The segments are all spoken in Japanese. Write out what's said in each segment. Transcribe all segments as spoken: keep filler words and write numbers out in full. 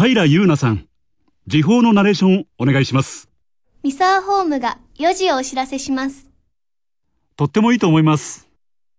平優奈さん、時報のナレーションお願いします。 三沢ホームがよじをお知らせします。 とってもいいと思います。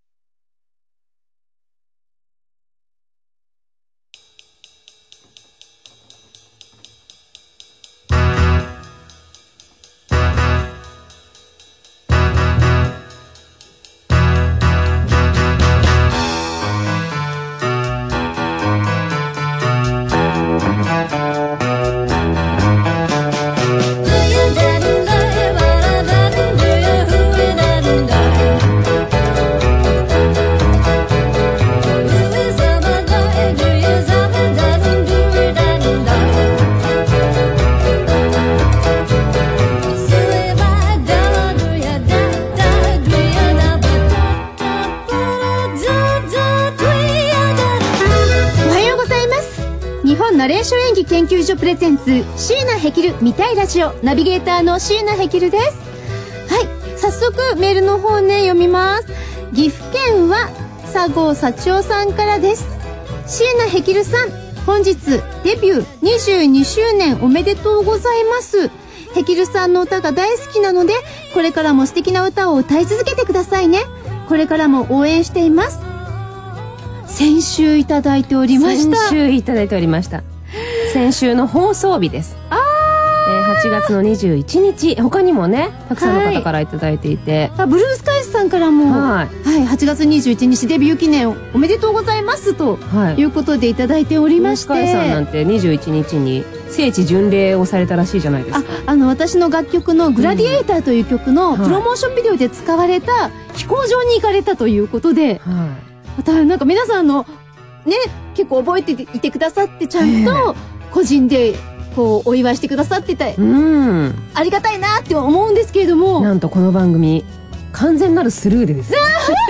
ナレーション演技研究所プレゼンツ椎名ヘキル見たいラジオ、ナビゲーターの椎名ヘキルです。はい、早速メールの方ね読みます。岐阜県は佐合幸男さんからです。椎名ヘキルさん、本日デビューにじゅうにしゅうねんおめでとうございます。ヘキルさんの歌が大好きなので、これからも素敵な歌を歌い続けてくださいね。これからも応援しています。先週いただいておりました。 先週いただいておりました。先週の放送日です。 あえー、はちがつのにじゅういちにち、他にもねたくさんの方からいただいていて、 はい、あ、ブルースカイスさんからも、はい、はい、はちがつにじゅういちにちデビュー記念おめでとうございますと、はい、いうことでいただいておりまして、ブルースカイさんなんてにじゅういちにちに聖地巡礼をされたらしいじゃないですか。 あ、あの私の楽曲のグラディエーターという曲のプロモーションビデオで使われた飛行場に行かれたということで、はい、またなんか皆さんのね、結構覚えていてくださって、ちゃんと個人でこうお祝いしてくださってて、うん、ありがたいなって思うんですけれども、 なんとこの番組完全なるスルーでです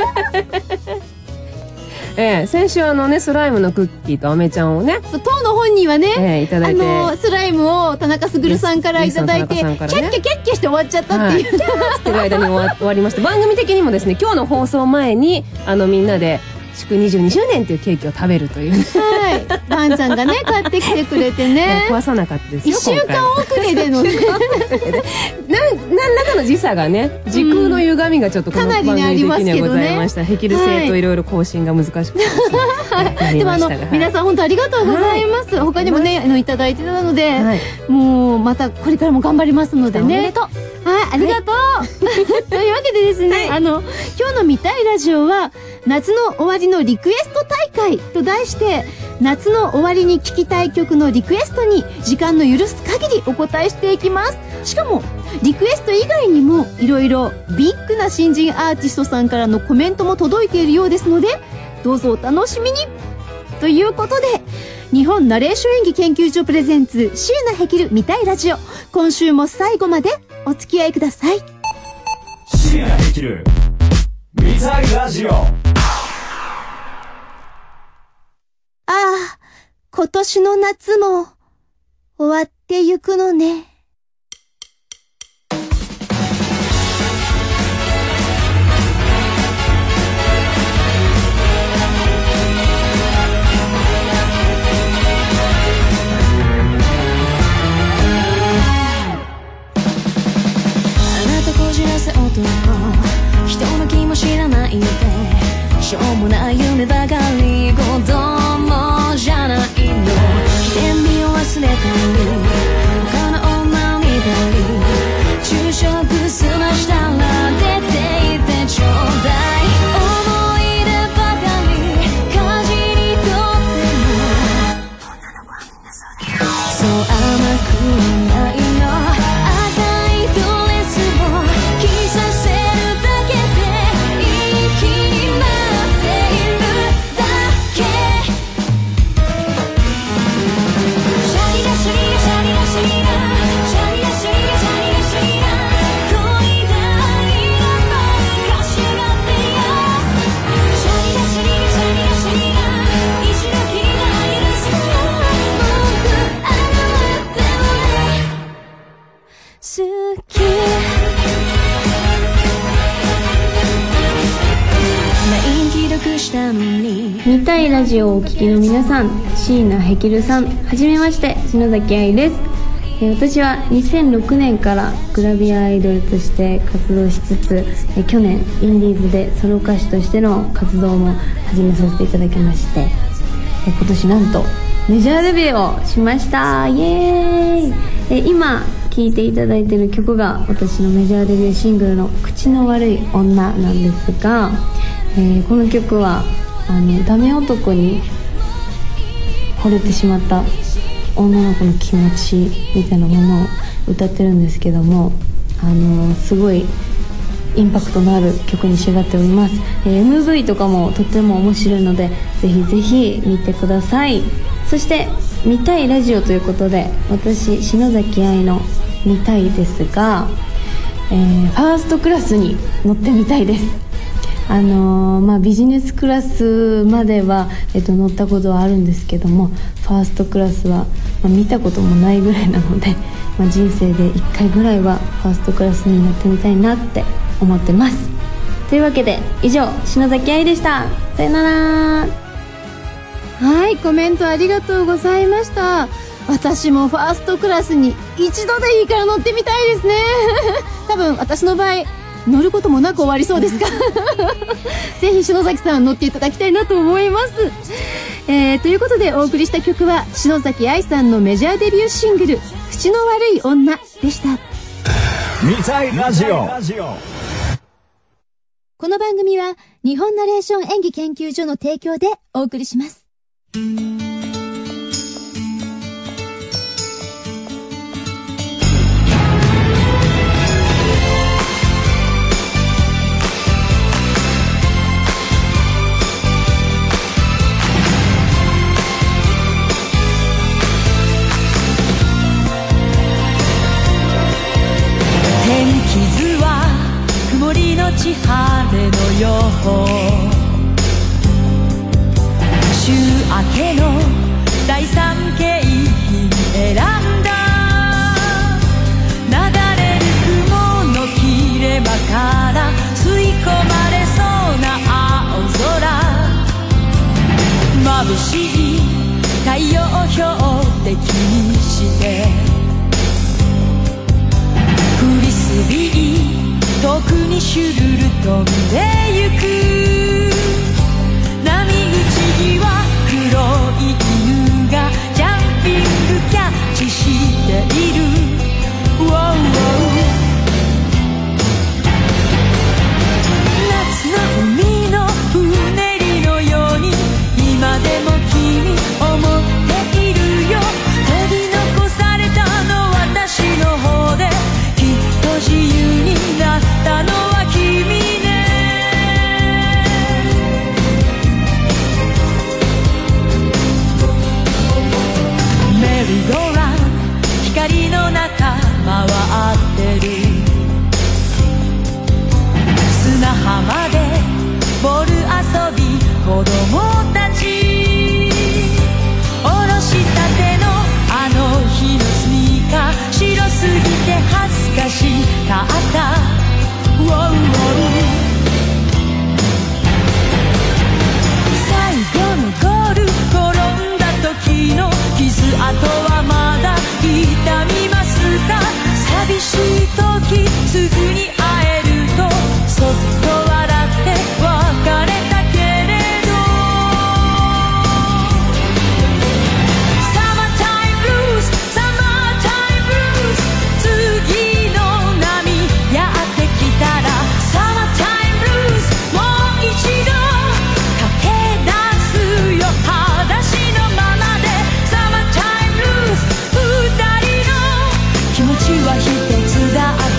ええ、先週あのねスライムのクッキーとアメちゃんをね、 当の本人はね、 ええ、いただいて、 あのスライムを田中卓さんからいただいて、キャッキャキャッキャして終わっちゃったっていう、はい、キャーってる間に終わ、終わりました。番組的にもですね、今日の放送前にあのみんなで祝にじゅうにしゅうねんというケーキを食べるという、 はい、バンちゃんがね買ってきてくれてね壊さなかったですよ。 いっしゅうかん遅れでのね何らかの時差がね、時空の歪みがちょっとこの番組的にはございました。ヘキル性といろいろ更新が難しくて、 はい、でもあの、はい、皆さん本当ありがとうございます、はい、他にもねあのいただいてたので、はい、もうまたこれからも頑張りますのでね。 おめでとう。 はい、ありがとう、はい、というわけでですね、はい、あの今日の見たいラジオは夏の終わりのリクエスト大会と題して、夏の終わりに聴きたい曲のリクエストに時間の許す限りお答えしていきます。しかもリクエスト以外にもいろいろビッグな新人アーティストさんからのコメントも届いているようですので、どうぞお楽しみに。ということで、日本ナレーション演技研究所プレゼンツ椎名ヘキル見たいラジオ、今週も最後までお付き合いください。 椎名ヘキル見たいラジオ。 ああ、今年の夏も終わってゆくのね。 人の気も知らないで、しょうもない夢ばかり、子供じゃないの。記念日を忘れたり、他の女を見たり、昼食済ましたら出ていてちょうだい。思い出ばかりかじり取っても、女の子はみんなそうだよ。そう甘くはないの。赤いドレスを着させるだけでいい気になっているだけ。シャリラシャリラシャリラシャリラシャリラシャリラシャリラシャリラ恋がいらないかしらってよ。シャリラシャリラシャリラシャリラ一度きりが許すから文句あるってもね。 したのに。 見たいラジオをお聞きの皆さん、椎名ヘキルさん、はじめまして、篠崎愛です。えー私はにせんろくねんからグラビアアイドルとして活動しつつ、えー去年インディーズでソロ歌手としての活動も始めさせていただきまして、えー今年なんとメジャーデビューをしました。イエーイ。えー今聴いていただいている曲が私のメジャーデビューシングルの口の悪い女なんですが、えーこの曲はあのダメ男に惚れてしまった女の子の気持ちみたいなものを歌ってるんですけども、あのすごいインパクトのある曲に仕上がっております。えー エムブイ とかもとっても面白いので、ぜひぜひ見てください。そして見たいラジオということで、私篠崎愛の見たいですが、えーファーストクラスに乗ってみたいです。あのーまあ、ビジネスクラスまでは、えっと、乗ったことはあるんですけども、ファーストクラスは、まあ、見たこともないぐらいなので、まあ、人生でいっかいぐらいはファーストクラスに乗ってみたいなって思ってます。というわけで以上、篠崎愛でした。さよなら。 はい、コメントありがとうございました。私もファーストクラスに一度でいいから乗ってみたいですね。多分私の場合乗ることもなく終わりそうですがぜひ篠崎さん乗っていただきたいなと思います。えー、ということでお送りした曲は篠崎愛さんのメジャーデビューシングル「口の悪い女」でした。 見たいラジオ。 この番組は日本ナレーション演技研究所の提供でお送りします。 天気図は曇りのち晴れの予報。週明けの第三京浜選んだ。流れる雲の切れ間から吸い込まれそうな青空。眩しい太陽標的にしてフリスビー遠くにシュルル飛んでゆく。波打ち際黒い犬がジャンピングキャッチしている。ウォウウォウ夏の海のうねりのように今でも君思っているよ。取り残されたの私の方で自由になったのは君ね。メリーゴーラン光の中回ってる。砂浜でボール遊び子供たち。おろしたてのあの日のスニーカー白すぎて恥ずかしかった。ウォウウォウ最後のゴール転んだ時の傷跡はまだ痛みますか。寂しい時すぐに会えるとそっと笑って別れたけれど。サマータイムブルース、サマータイムブルース、次の波やってきたらサマータイムブルースもう一度駆け出すよ。裸足のままでサマータイムブルース、二人の気持ちは一つだった。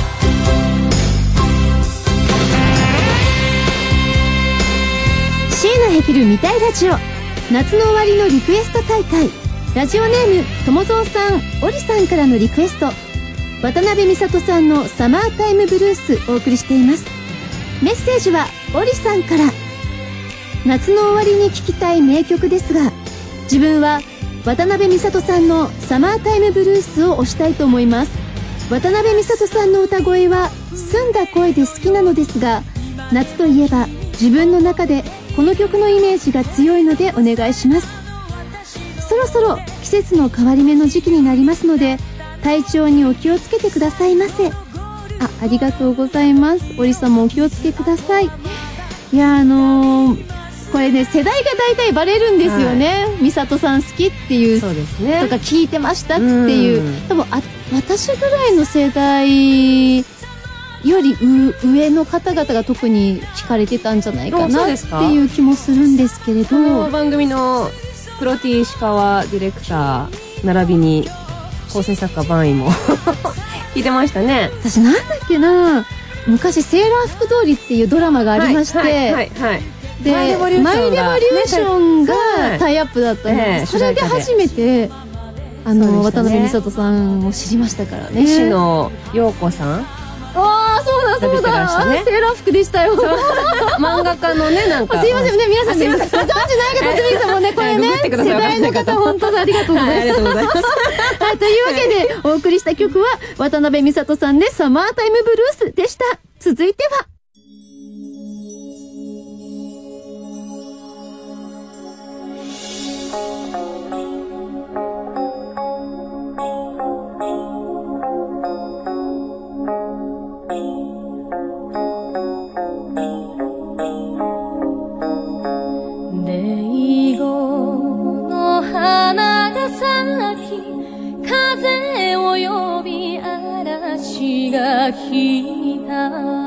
椎名ヘキル見たいラジオ夏の終わりのリクエスト大会。ラジオネーム友蔵さん、オリさんからのリクエスト、渡辺美里さんのサマータイムブルースお送りしています。メッセージはオリさんから。夏の終わりに聴きたい名曲ですが、自分は渡辺美里さんのサマータイムブルースを推したいと思います。渡辺美里さんの歌声は澄んだ声で好きなのですが、夏といえば自分の中でこの曲のイメージが強いのでお願いします。そろそろ季節の変わり目の時期になりますので、体調にお気をつけてくださいませ。あ、ありがとうございます。おりさんもお気をつけください。いや、あのー、これね、世代が大体バレるんですよね。美里さん好きっていう、 そうですね。 とか聞いてましたっていう。多分あ、私ぐらいの世代より上の方々が特に聞かれてたんじゃないかなっていう気もするんですけれど。 この番組の黒 T 石川ディレクター並びに構成作家バンイも聞いてましたね。 私なんだっけな、昔セーラー服通りっていうドラマがありまして、はいはいはいはい、でマイレボリューションがタイアップだったので、はい、それで初めてあの、ね、渡辺美里さんを知りましたからね。 西野陽子さん、 ああ、そうだそうだ、ね、セーラー服でしたよ。 漫画家のね、なんかすいませんね、皆さんね、ご存知ない方、つみさんもね、これね、世代の方、本当にありがとうございます。はい、ありがとうございます。はい、というわけで、お送りした曲は、渡辺美里さんで、サマータイムブルースでした。続いては、 風を呼び嵐が来た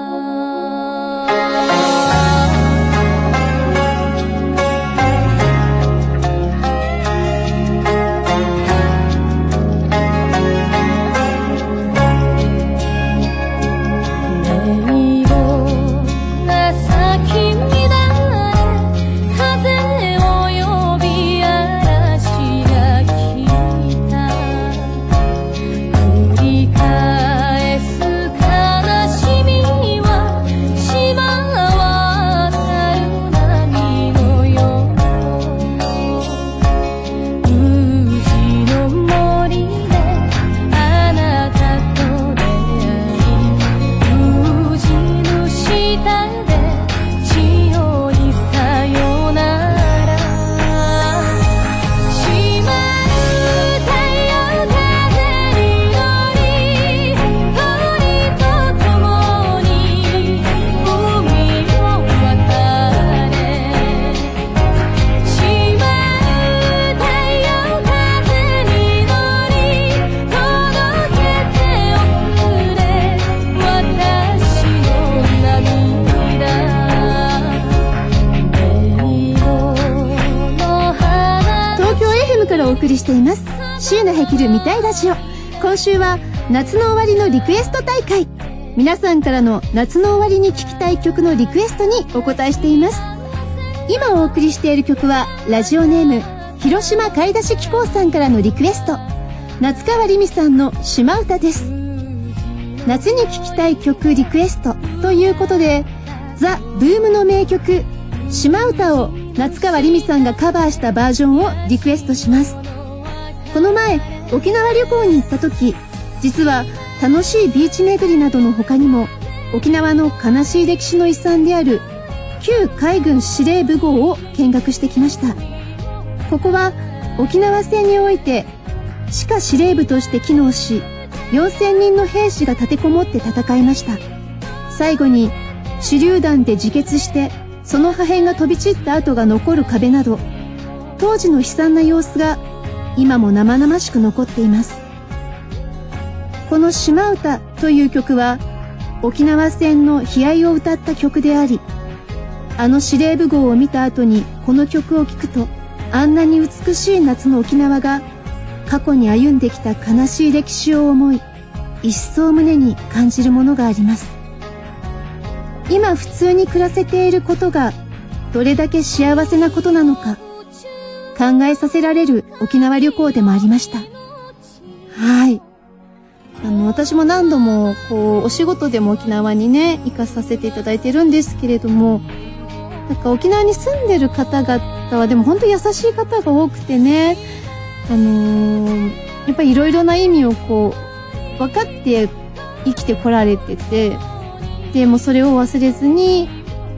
お送りしています。椎名ヘキル見たいラジオ。今週は夏の終わりのリクエスト大会。皆さんからの夏の終わりに聴きたい曲のリクエストにお答えしています。今お送りしている曲はラジオネーム広島買い出し機構さんからのリクエスト、夏川りみさんの島唄です。夏に聴きたい曲リクエストということで、ザ・ブームの名曲島唄を夏川りみさんがカバーしたバージョンをリクエストします。この前沖縄旅行に行った時、実は楽しいビーチ巡りなどの他にも沖縄の悲しい歴史の遺産である旧海軍司令部号を見学してきました。ここは沖縄戦において地下司令部として機能し、よんせんにんの兵士が立てこもって戦いました。最後に手榴弾で自決してその破片が飛び散った跡が残る壁など、当時の悲惨な様子が今も生々しく残っています。この島唄という曲は沖縄戦の悲哀を歌った曲であり、あの司令部号を見た後にこの曲を聴くと、あんなに美しい夏の沖縄が過去に歩んできた悲しい歴史を思い、一層胸に感じるものがあります。今普通に暮らせていることがどれだけ幸せなことなのか考えさせられる沖縄旅行でもありました。はい。あの、私も何度もこうお仕事でも沖縄にね行かさせていただいてるんですけれども、なんか沖縄に住んでる方々はでも本当優しい方が多くてね、あのー、やっぱりいろいろな意味をこう分かって生きてこられてて、でもそれを忘れずに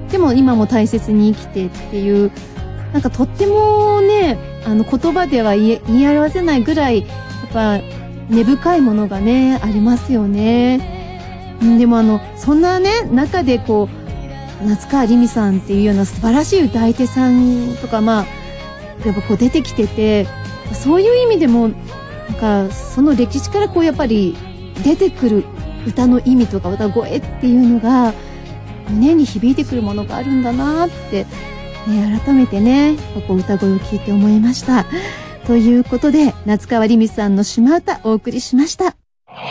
でも今も大切に生きてっていう、なんかとってもね、あの言葉では言い、言い表せないぐらい、やっぱ根深いものがね、ありますよね。うん、でもあの、そんなね、中でこう、夏川りみさんっていうような素晴らしい歌い手さんとか、まあ、やっぱこう出てきてて、そういう意味でも、なんか、その歴史からこうやっぱり出てくる歌の意味とか歌声っていうのが、胸に響いてくるものがあるんだなって、ね、改めてね、ここ歌声を聞いて思いました。ということで、夏川りみさんの島唄お送りしました。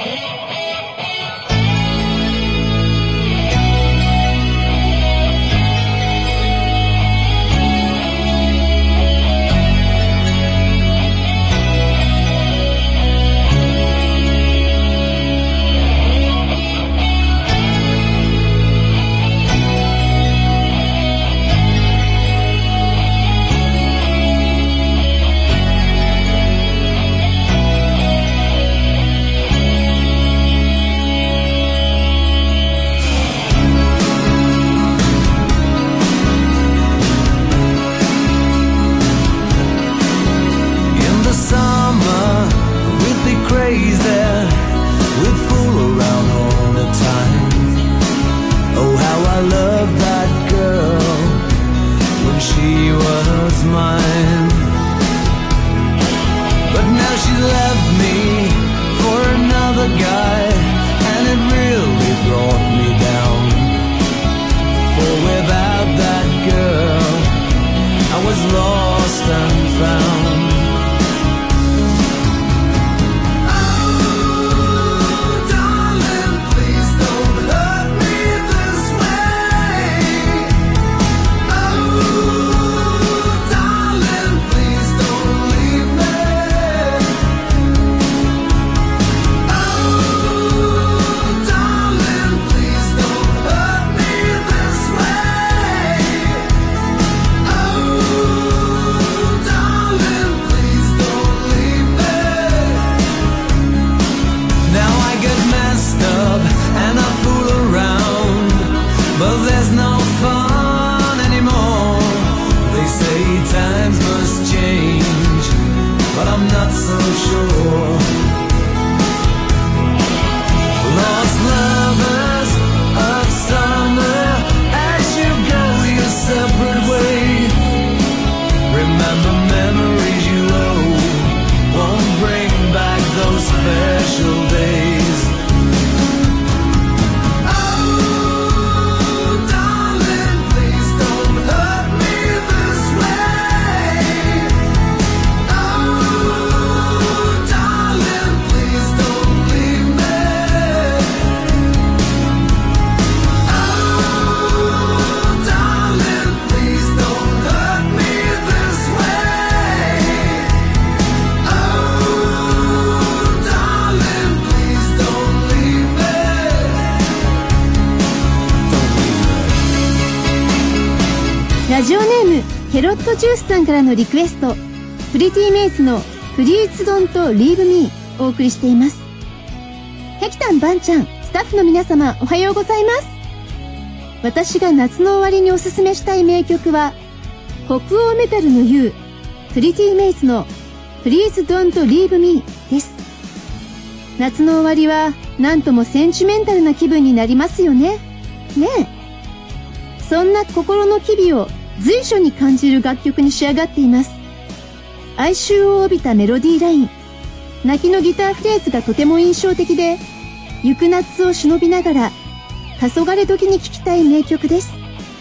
ラジオネームケロットジュースさんからのリクエスト、プリティメイツのプリーツドンとリーブミーお送りしています。ヘキタンバンちゃん、スタッフの皆様おはようございます。私が夏の終わりにおすすめしたい名曲は北欧メタルの雄プリティメイツのプリーズドンとリーブミーです。夏の終わりはなんともセンチメンタルな気分になりますよね。ねえ。そんな心の機微を随所に感じる楽曲に仕上がっています。哀愁を帯びたメロディーライン、泣きのギターフレーズがとても印象的で、行く夏を忍びながら黄昏時に聴きたい名曲です。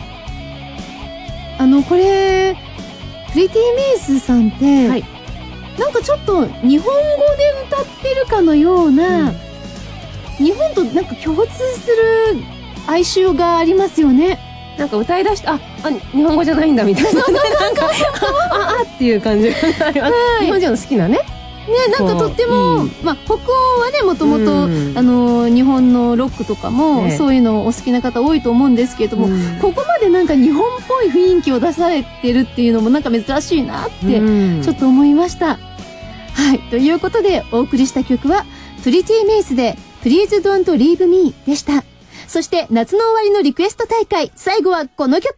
あのこれプリティメイズさんって、はい、なんかちょっと日本語で歌ってるかのような、うん、日本となんか共通する哀愁がありますよね。 なんか歌い出して、あ、あ、日本語じゃないんだみたいな。なんか、あ、あっていう感じがあります。はい、日本人の好きなね。ね、 なんかとっても、まあ、北欧はね、もともと、あの、日本のロックとかも、ね、そういうのお好きな方多いと思うんですけれども、うん、ここまでなんか日本っぽい雰囲気を出されてるっていうのもなんか珍しいなって、ちょっと思いました。はい。ということで、お送りした曲は、プリティメイスで、Please Don't Leave Me でした。 そして夏の終わりのリクエスト大会、最後はこの曲。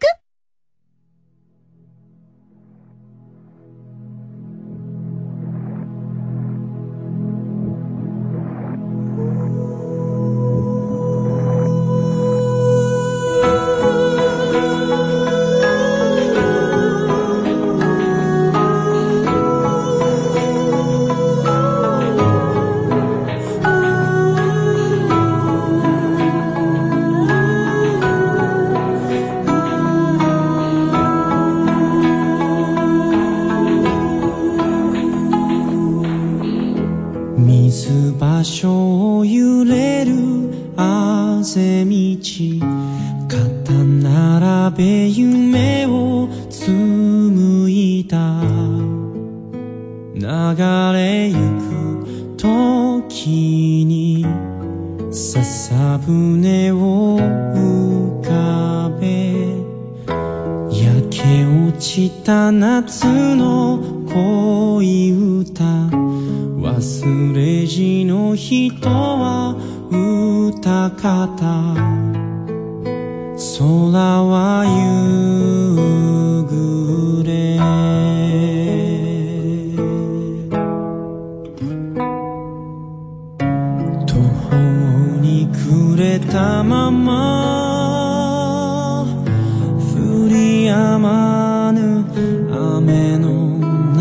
水場所を揺れる汗道、肩並べ夢を紡いだ、流れゆく時に笹舟を浮かべ、焼け落ちた夏の恋歌、忘れじの人は歌方、空は夕暮れ、途方に暮れたまま降り止まぬ雨の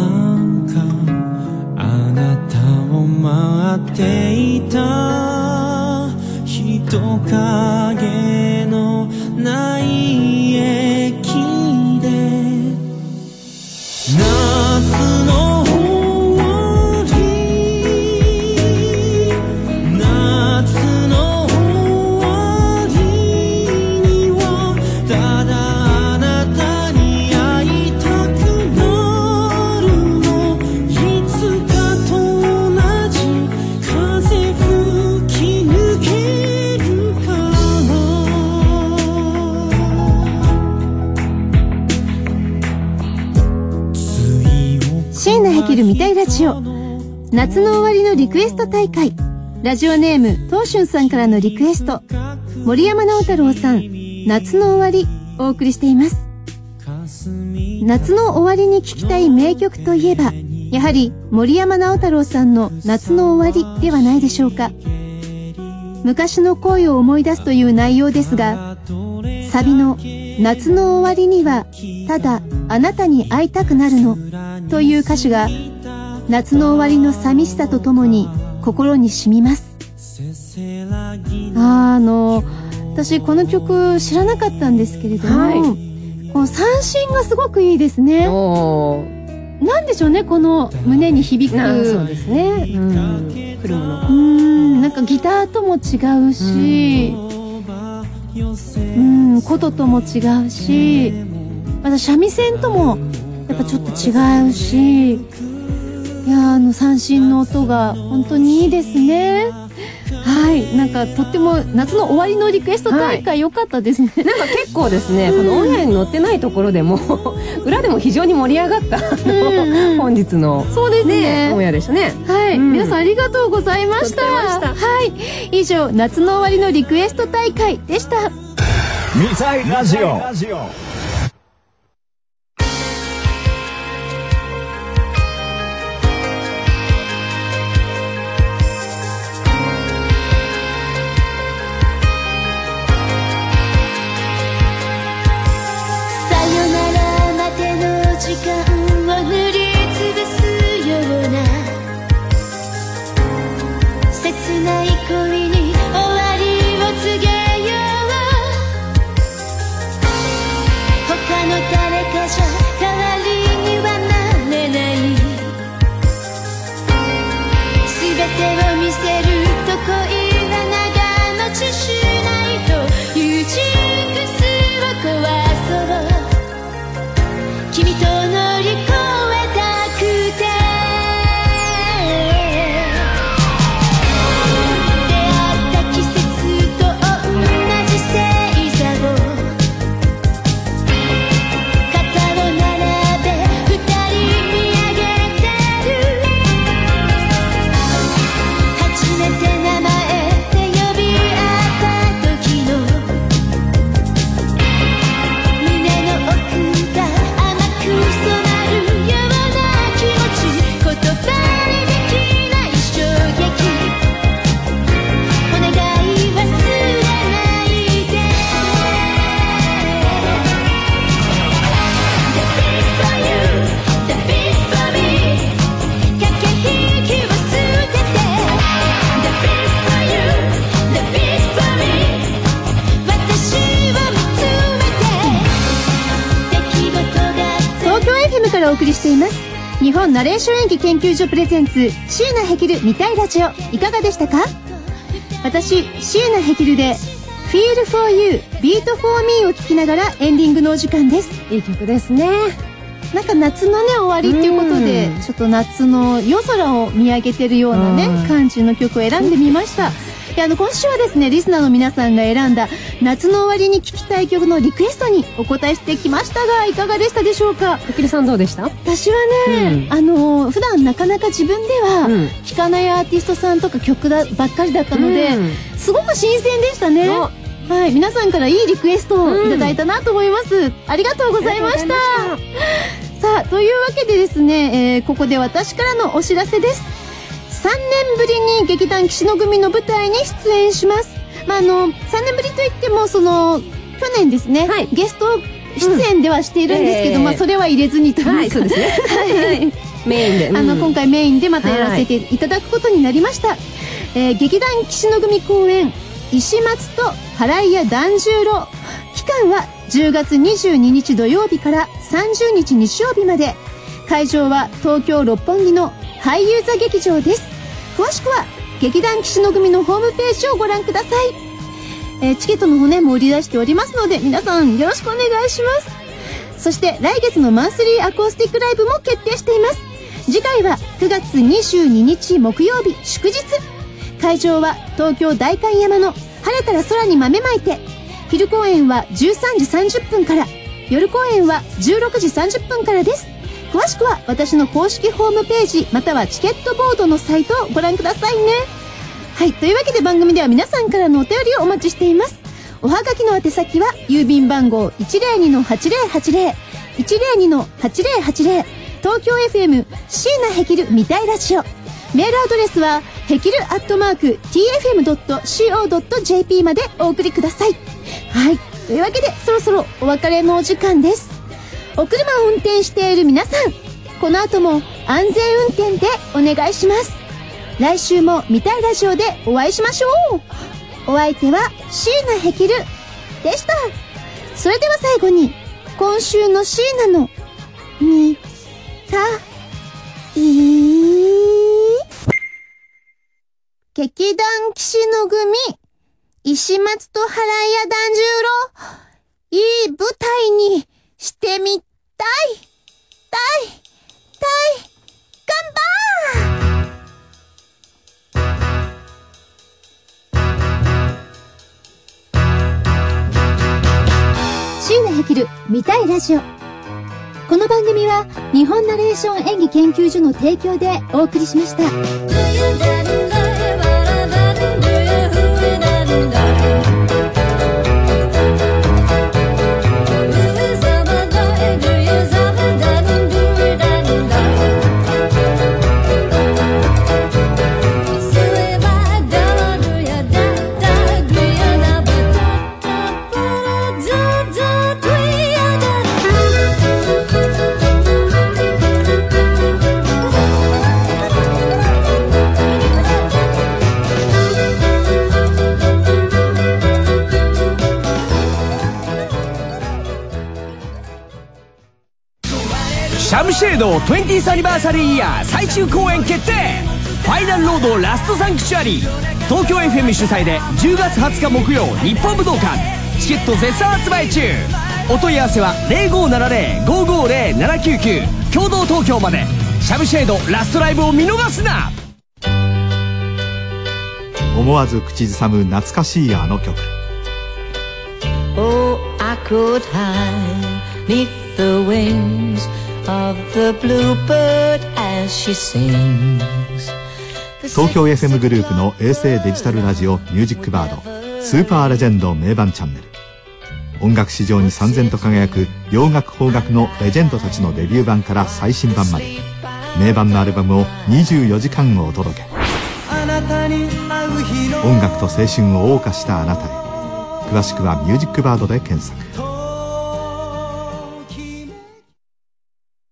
待っていた人影のない駅で、夏の終わり、夏の終わりにはただあなたに会いたくなるの、いつかと椎名ヘキル見たいラジオ、夏の終わりのリクエスト大会。ラジオネーム東春さんからのリクエスト、森山直太朗さん、夏の終わりお送りしています。夏の終わりに聴きたい名曲といえば、やはり森山直太朗さんの夏の終わりではないでしょうか。昔の恋を思い出すという内容ですが、サビの夏の終わりにはただあなたに会いたくなるのという歌詞が、夏の終わりの寂しさとともに心に染みます。あ, あの私この曲知らなかったんですけれども、はい、この三振がすごくいいですね。おなんでしょうね、この胸に響く。 そうですね、うん、来るものが、 うん、なんかギターとも違うし、うん、うん、琴とも違うし、また三味線ともやっぱちょっと違うし、いやあの三振の音が本当にいいですね。はい、なんかとっても夏の終わりのリクエスト大会良かったですね、はい、 なんか結構ですね、このオンエアに載ってないところでも裏でも非常に盛り上がったうん、うん、本日のそうですね、 オンエアでしたね。 はい、 うん、 皆さんありがとうございました。はい、以上夏の終わりのリクエスト大会でした。 見たいラジオ。 時間を塗りつぶすような切ない恋に終わりを告げよう。他の誰かじゃ代わりにはなれない、全てを見せると恋は長持ちしないというジンクスを壊そう。君と乗り越えたくて出会った季節と同じ星座を肩を並べ二人見上げてる。初めて名前りしています。日本ナレーション演技研究所プレゼンツ椎名ヘキル見たいラジオ、いかがでしたか？私椎名ヘキルで Feel for You Beat for Me を聴きながらエンディングのお時間です。 いい曲ですね。 なんか夏のね終わりっていうことで、ちょっと夏の夜空を見上げてるようなね感じの曲を選んでみました。あの今週はですねリスナーの皆さんが選んだ夏の終わりに聴きたい曲のリクエストにお答えしてきましたが、いかがでしたでしょうか？ ヘキルさんどうでした？ 私はね、うん、あの普段なかなか自分では聴かないアーティストさんとか曲だばっかりだったので、うん、すごく新鮮でしたね。はい、皆さんからいいリクエストをいただいたなと思います。うん、ありがとうございました。さあというわけでですね、えー、ここで私からのお知らせです。さんねんぶりに劇団岸野組の舞台に出演します。まあ、あのさんねんぶりといってもその去年ですね、はい、ゲスト出演ではしているんですけど、うん、まあ、それは入れずにというか、はい、そうですね、はい、メインで、うん、あの今回メインでまたやらせていただくことになりました。はい、えー、劇団岸野組公演石松と払い屋團十郎、期間はじゅうがつにじゅうににち土曜日からさんじゅうにち日曜日まで。会場は東京六本木の俳優座劇場です。詳しくは劇団岸野組のホームページをご覧ください。えー、チケットの方ねも売り出しておりますので皆さんよろしくお願いします。そして来月のマンスリーアコースティックライブも決定しています。次回はくがつにじゅうににち木曜日祝日。会場は東京代官山の晴れたら空に豆まいて。昼公演はじゅうさんじさんじゅっぷんから、夜公演はじゅうろくじさんじゅっぷんからです。詳しくは私の公式ホームページまたはチケットボードのサイトをご覧くださいね。はい、というわけで番組では皆さんからのお便りをお待ちしています。おはがきの宛先は郵便番号 いちぜろにのはちぜろはちぜろ いちぜろにのはちぜろはちぜろ 東京 エフエム 椎名ヘキル見たいラジオ。メールアドレスはヘキルアットマーク ティーエフエムドットシーオードットジェーピー までお送りください。はい、というわけでそろそろお別れのお時間です。お車を運転している皆さん、この後も安全運転でお願いします。来週も見たいラジオでお会いしましょう。お相手は椎名ヘキルでした。それでは最後に今週の椎名の見たい劇団岸野組石松と払い屋團十郎、いい舞台にしてみたいたいたい椎名ヘキル見たいラジオ。この番組は日本ナレーション演技研究所の提供でお送りしました。 シャムシェード にじゅうアニバーサリーイヤー最終公演決定。ファイナルロードラストサンクチュアリー、東京 エフエム 主催でじゅうがつはつか木曜日本武道館、チケット絶賛発売中。お問い合わせは ゼロごーななゼロ ごーごーゼロ ななきゅうきゅう 共同東京まで。シャムシェードラストライブを見逃すな。 思わず口ずさむ懐かしいあの曲。 Oh, I could hide neath the wings of the bluebird as she sings。 東京 エフエム グループの衛星デジタルラジオミュージックバードスーパーレジェンド名盤チャンネル。音楽史上に燦然と輝く洋楽邦楽のレジェンドたちのデビュー版から最新版まで名盤のアルバムをにじゅうよじかんお届け。音楽と青春を謳歌したあなたへ。詳しくはミュージックバードで検索。